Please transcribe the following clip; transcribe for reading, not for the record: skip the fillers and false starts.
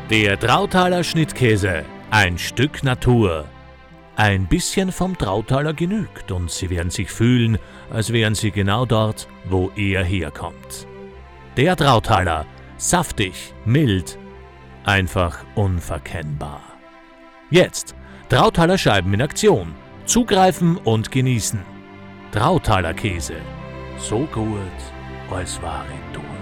Der Trautaler Schnittkäse, ein Stück Natur. Ein bisschen vom Trautaler genügt und Sie werden sich fühlen, als wären Sie genau dort, wo er herkommt. Der Trautaler, saftig, mild, einfach unverkennbar. Jetzt Trautaler Scheiben in Aktion. Zugreifen und genießen. Trautaler Käse, so gut, als wäre du.